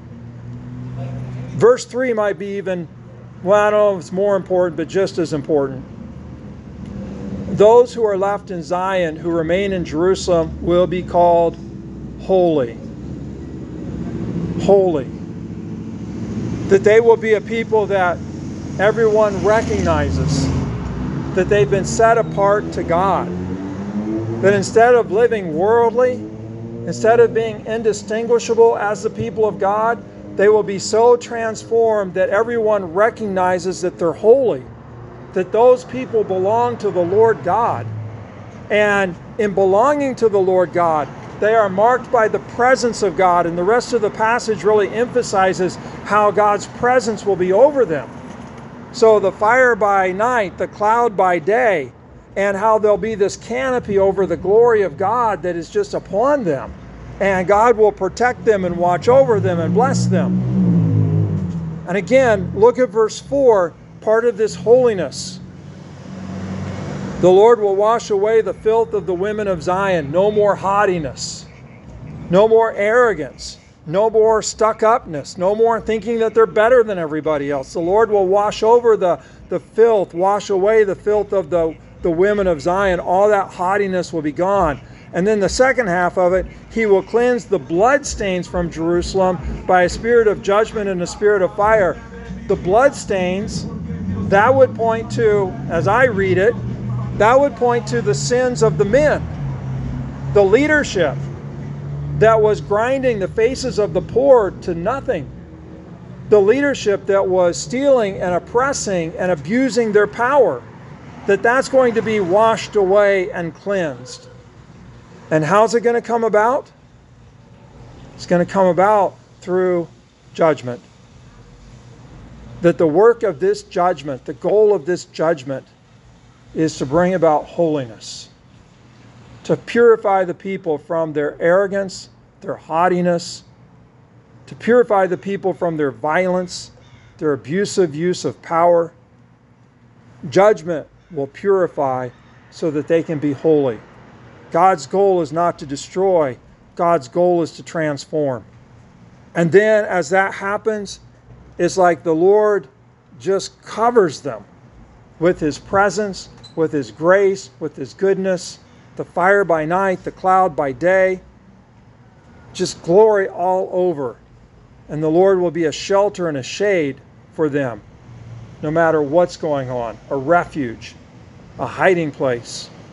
Verse three might be even, well, I don't know if it's more important, but just as important. Those who are left in Zion, who remain in Jerusalem, will be called holy. Holy. That they will be a people that everyone recognizes, that they've been set apart to God. That instead of living worldly, instead of being indistinguishable as the people of God, they will be so transformed that everyone recognizes that they're holy, that those people belong to the Lord God. And in belonging to the Lord God, they are marked by the presence of God. And the rest of the passage really emphasizes how God's presence will be over them. So the fire by night, the cloud by day, and how there'll be this canopy over the glory of God that is just upon them. And God will protect them and watch over them and bless them. And again, look at verse four, part of this holiness. The Lord will wash away the filth of the women of Zion. No more haughtiness. No more arrogance. No more stuck-upness. No more thinking that they're better than everybody else. The Lord will wash over the, the filth, wash away the filth of the, the women of Zion. All that haughtiness will be gone. And then the second half of it, He will cleanse the bloodstains from Jerusalem by a spirit of judgment and a spirit of fire. The bloodstains, that would point to, as I read it, that would point to the sins of the men, the leadership that was grinding the faces of the poor to nothing, the leadership that was stealing and oppressing and abusing their power, that that's going to be washed away and cleansed. And how's it going to come about? It's going to come about through judgment. That the work of this judgment, the goal of this judgment, is to bring about holiness, to purify the people from their arrogance, their haughtiness, to purify the people from their violence, their abusive use of power. Judgment will purify so that they can be holy. God's goal is not to destroy. God's goal is to transform. And then as that happens, it's like the Lord just covers them with His presence, with His grace, with His goodness, the fire by night, the cloud by day, just glory all over. And the Lord will be a shelter and a shade for them, no matter what's going on, a refuge, a hiding place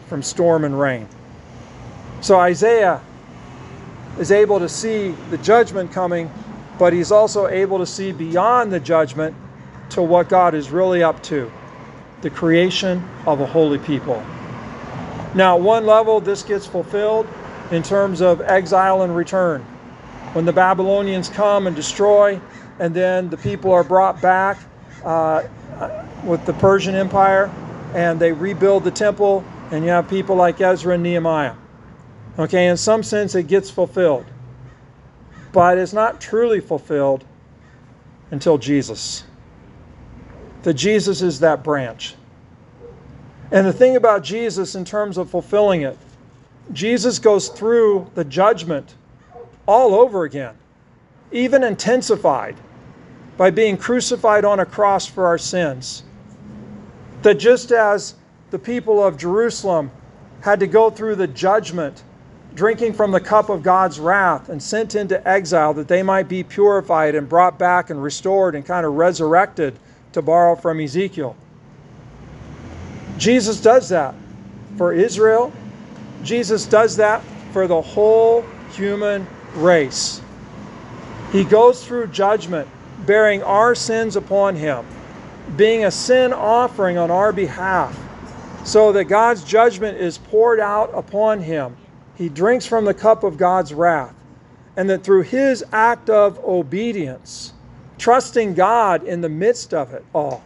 from storm and rain. So Isaiah is able to see the judgment coming, but he's also able to see beyond the judgment to what God is really up to, the creation of a holy people. Now, at one level, this gets fulfilled in terms of exile and return. When the Babylonians come and destroy, and then the people are brought back uh, with the Persian Empire, and they rebuild the temple, and you have people like Ezra and Nehemiah. Okay, in some sense it gets fulfilled. But it's not truly fulfilled until Jesus. That Jesus is that branch. And the thing about Jesus in terms of fulfilling it, Jesus goes through the judgment all over again, even intensified by being crucified on a cross for our sins. That just as the people of Jerusalem had to go through the judgment, drinking from the cup of God's wrath and sent into exile that they might be purified and brought back and restored and kind of resurrected, to borrow from Ezekiel. Jesus does that for Israel. Jesus does that for the whole human race. He goes through judgment, bearing our sins upon him, being a sin offering on our behalf, so that God's judgment is poured out upon him. He drinks from the cup of God's wrath, and that through his act of obedience, trusting God in the midst of it all,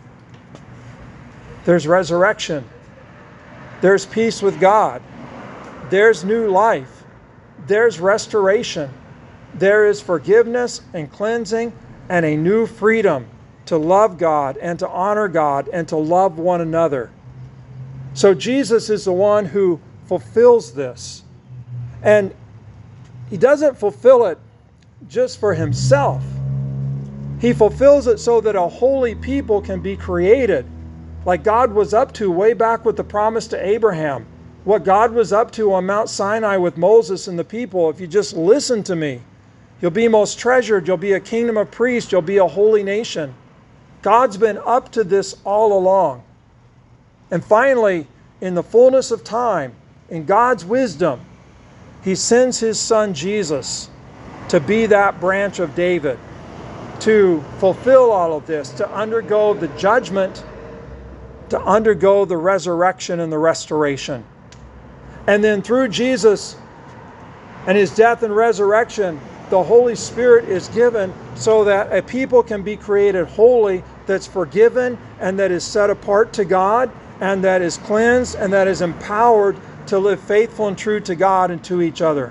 there's resurrection, there's peace with God, there's new life, there's restoration, there is forgiveness and cleansing and a new freedom to love God and to honor God and to love one another. So Jesus is the one who fulfills this. And he doesn't fulfill it just for himself. He fulfills it so that a holy people can be created, like God was up to way back with the promise to Abraham. What God was up to on Mount Sinai with Moses and the people, if you just listen to me, you'll be most treasured, you'll be a kingdom of priests, you'll be a holy nation. God's been up to this all along. And finally, in the fullness of time, in God's wisdom, he sends his son Jesus to be that branch of David, to fulfill all of this, to undergo the judgment, to undergo the resurrection and the restoration. And then through Jesus and his death and resurrection, the Holy Spirit is given so that a people can be created holy, that's forgiven and that is set apart to God and that is cleansed and that is empowered to live faithful and true to God and to each other.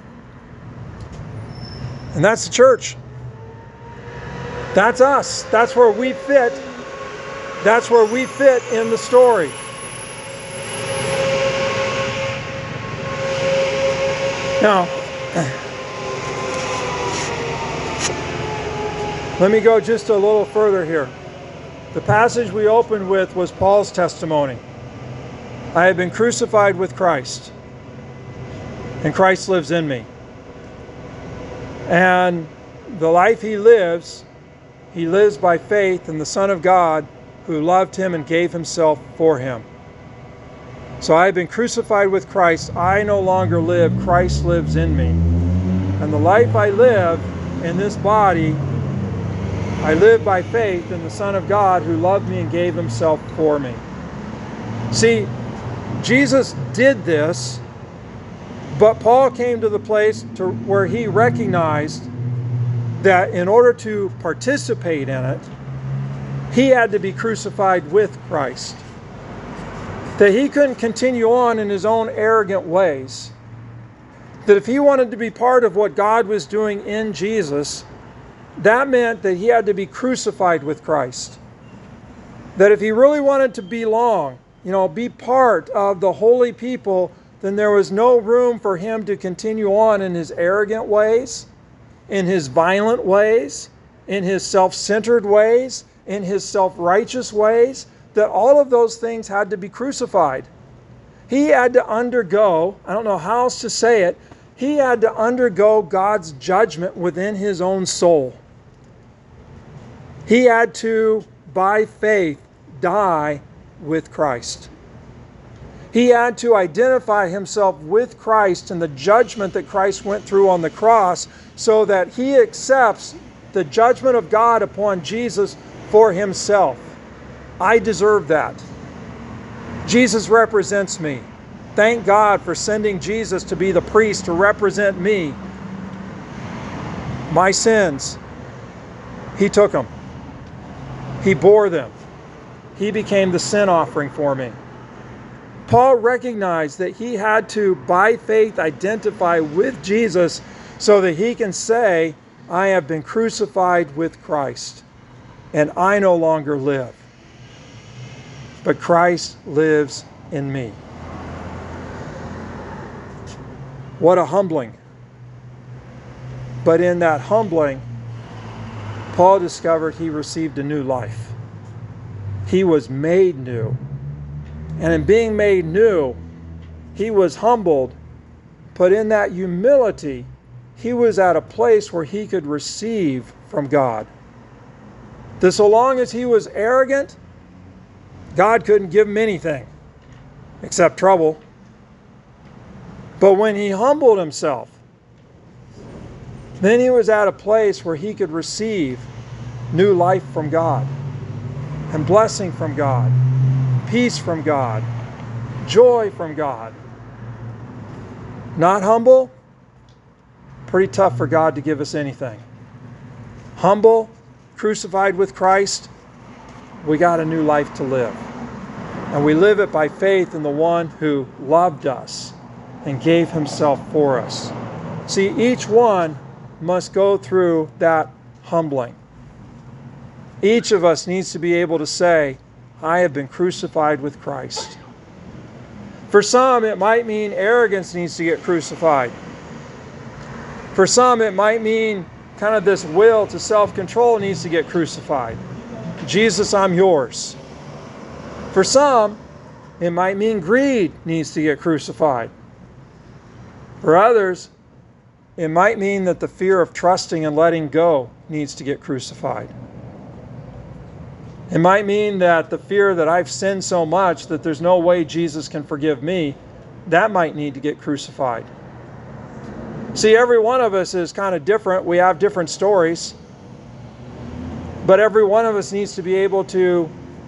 And that's the church. That's us. That's where we fit. That's where we fit in the story. Now, let me go just a little further here. The passage we opened with was Paul's testimony. I have been crucified with Christ, and Christ lives in me. And the life he lives, he lives by faith in the Son of God who loved him and gave himself for him. So I have been crucified with Christ. I no longer live. Christ lives in me. And the life I live in this body, I live by faith in the Son of God who loved me and gave himself for me. See, Jesus did this, but Paul came to the place to where he recognized that in order to participate in it, he had to be crucified with Christ. That he couldn't continue on in his own arrogant ways. That if he wanted to be part of what God was doing in Jesus, that meant that he had to be crucified with Christ. That if he really wanted to belong, you know, be part of the holy people, then there was no room for him to continue on in his arrogant ways, in his violent ways, in his self-centered ways, in his self-righteous ways, that all of those things had to be crucified. He had to undergo, I don't know how else to say it, he had to undergo God's judgment within his own soul. He had to, by faith, die with Christ. He had to identify himself with Christ and the judgment that Christ went through on the cross so that he accepts the judgment of God upon Jesus for himself. I deserve that. Jesus represents me. Thank God for sending Jesus to be the priest to represent me. My sins, he took them. He bore them. He became the sin offering for me. Paul recognized that he had to, by faith, identify with Jesus so that he can say, I have been crucified with Christ, and I no longer live, but Christ lives in me. What a humbling. But in that humbling, Paul discovered he received a new life. He was made new. And in being made new, he was humbled, but in that humility, he was at a place where he could receive from God. That so long as he was arrogant, God couldn't give him anything except trouble. But when he humbled himself, then he was at a place where he could receive new life from God and blessing from God, peace from God, joy from God. Not humble, pretty tough for God to give us anything. Humble, crucified with Christ, we got a new life to live. And we live it by faith in the one who loved us and gave himself for us. See, each one must go through that humbling. Each of us needs to be able to say, I have been crucified with Christ. For some, it might mean arrogance needs to get crucified. For some, it might mean kind of this will to self-control needs to get crucified. Jesus, I'm yours. For some, it might mean greed needs to get crucified. For others, it might mean that the fear of trusting and letting go needs to get crucified. It might mean that the fear that I've sinned so much that there's no way Jesus can forgive me, that might need to get crucified. See, every one of us is kind of different. We have different stories. But every one of us needs to be able to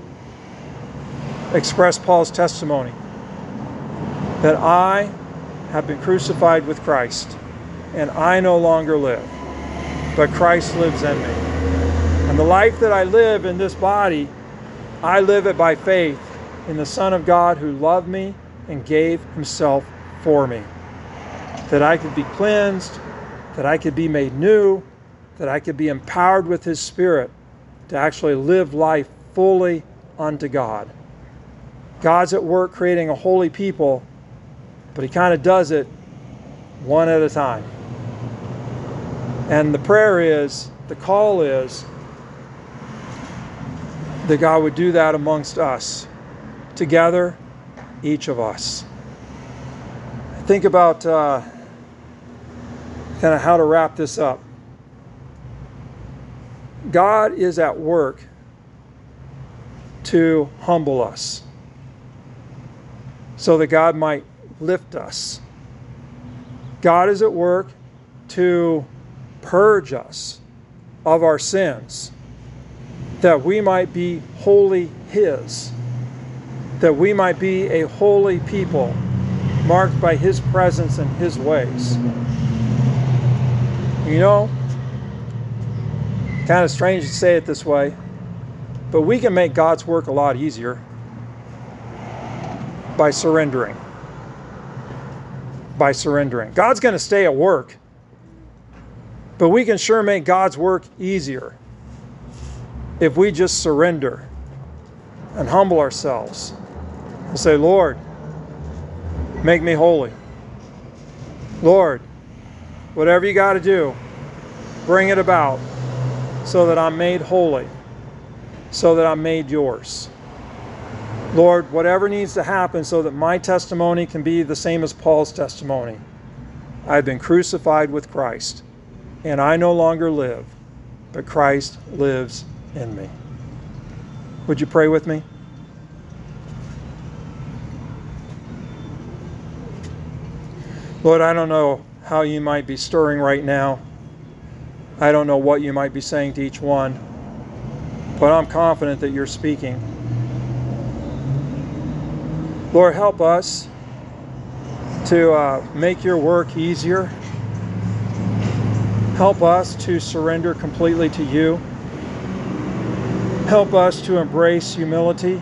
express Paul's testimony that I have been crucified with Christ, and I no longer live, but Christ lives in me. And the life that I live in this body, I live it by faith in the Son of God who loved me and gave himself for me. That I could be cleansed, that I could be made new, that I could be empowered with his Spirit to actually live life fully unto God. God's at work creating a holy people, but he kind of does it one at a time. And the prayer is, the call is, that God would do that amongst us, together, each of us. Think about uh, kind of how to wrap this up. God is at work to humble us so that God might lift us. God is at work to purge us of our sins, that we might be wholly his, that we might be a holy people marked by his presence and his ways. You know, kind of strange to say it this way, but we can make God's work a lot easier by surrendering. By surrendering. God's going to stay at work, but we can sure make God's work easier if we just surrender and humble ourselves and say, Lord, make me holy. Lord, whatever you got to do, bring it about so that I'm made holy, so that I'm made yours. Lord, whatever needs to happen so that my testimony can be the same as Paul's testimony. I've been crucified with Christ, and I no longer live, but Christ lives in me. Would you pray with me? Lord, I don't know how you might be stirring right now. I don't know what you might be saying to each one, but I'm confident that you're speaking. Lord, help us to uh, make your work easier. Help us to surrender completely to you. Help us to embrace humility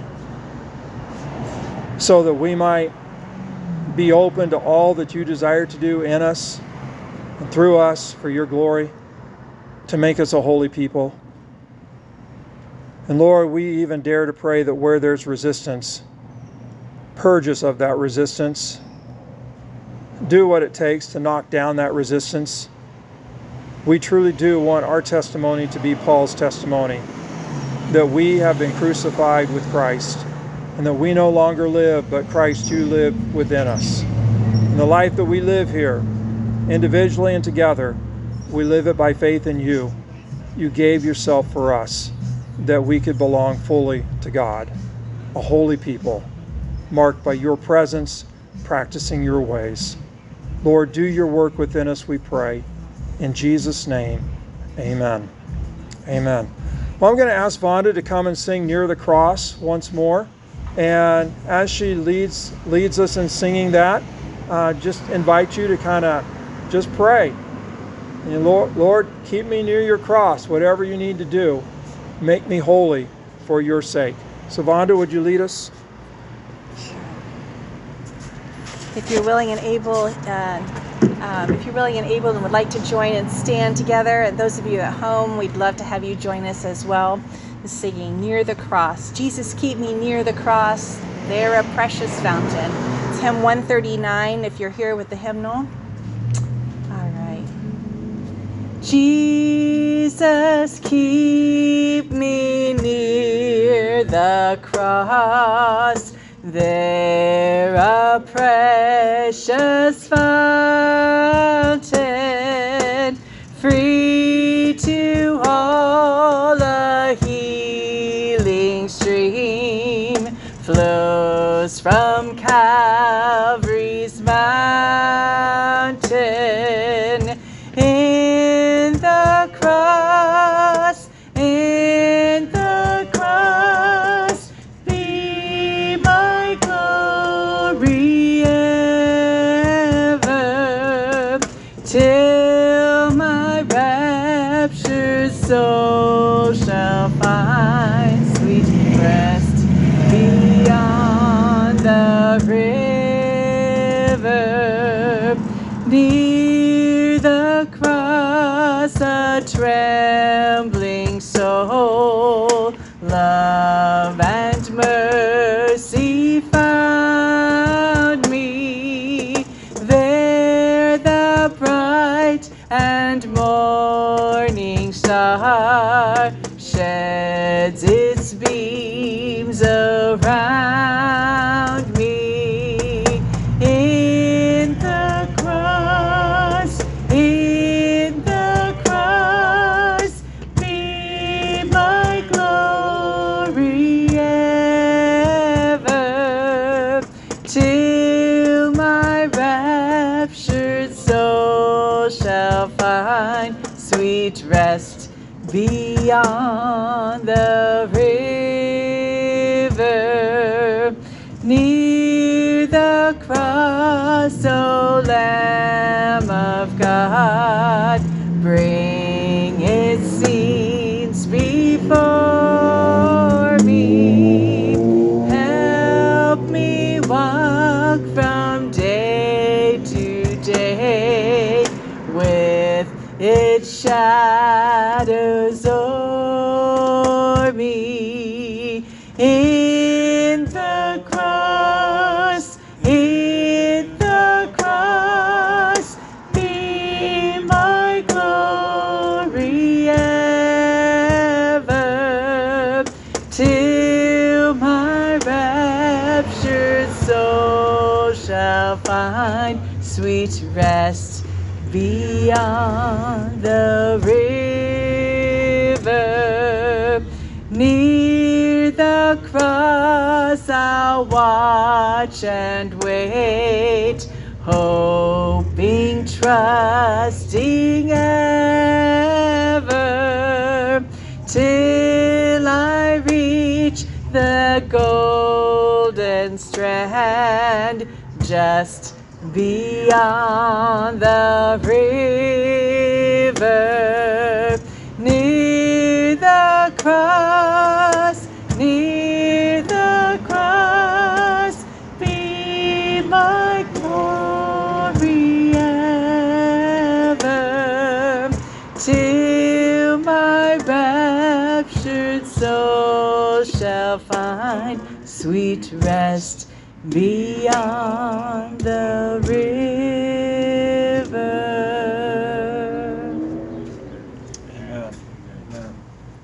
so that we might be open to all that you desire to do in us and through us for your glory, to make us a holy people. And Lord, we even dare to pray that where there's resistance, purge us of that resistance. Do what it takes to knock down that resistance. We truly do want our testimony to be Paul's testimony, that we have been crucified with Christ, and that we no longer live, but Christ you live within us. And the life that we live here, individually and together, we live it by faith in you. You gave yourself for us, that we could belong fully to God, a holy people, marked by your presence, practicing your ways. Lord, do your work within us, we pray. In Jesus' name, amen. Amen. Well, I'm going to ask Vonda to come and sing Near the Cross once more. And as she leads leads us in singing that, uh, just invite you to kind of just pray. And Lord, Lord, keep me near your cross, whatever you need to do. Make me holy for your sake. So Vonda, would you lead us? If you're willing and able, uh, um, if you're willing and able and would like to join and stand together, and those of you at home, we'd love to have you join us as well. Singing Near the Cross. Jesus, keep me near the cross, there a precious fountain. It's hymn one thirty-nine if you're here with the hymnal. All right. Jesus, keep me near the cross, there a precious fountain, free to all a healing stream, flows from Calvary's mountain. In the cross, in the cross, be my glory ever, till my raptured soul shall find sweet rest beyond the river. Near the cross, a trembling soul, love and mercy found me. There the bright and morning star sheds its beams around me. In the cross, in the cross, be my glory ever, till my raptured soul shall find sweet rest beyond the river. Near the cross, O Lamb of God, bring its scenes before me. Help me walk from day to day with its shadows o'er me. In the cross, in the cross, be my glory ever, till my raptured soul shall find sweet rest beyond the river. Near the cross I'll watch and wait hoping, trusting ever, till I reach the golden strand, just beyond the river, near the cross, near the cross, be my glory ever, till my raptured soul shall find sweet rest beyond the river. Amen. Amen.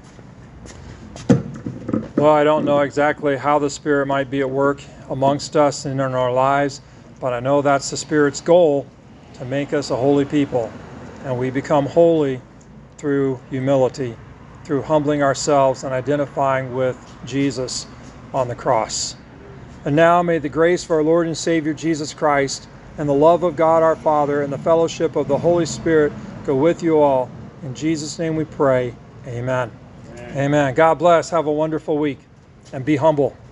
Well, I don't know exactly how the Spirit might be at work amongst us and in our lives, but I know that's the Spirit's goal, to make us a holy people. And we become holy through humility, through humbling ourselves and identifying with Jesus on the cross. And now may the grace of our Lord and Savior Jesus Christ and the love of God our Father and the fellowship of the Holy Spirit go with you all. In Jesus' name we pray. Amen. Amen. Amen. God bless. Have a wonderful week and be humble.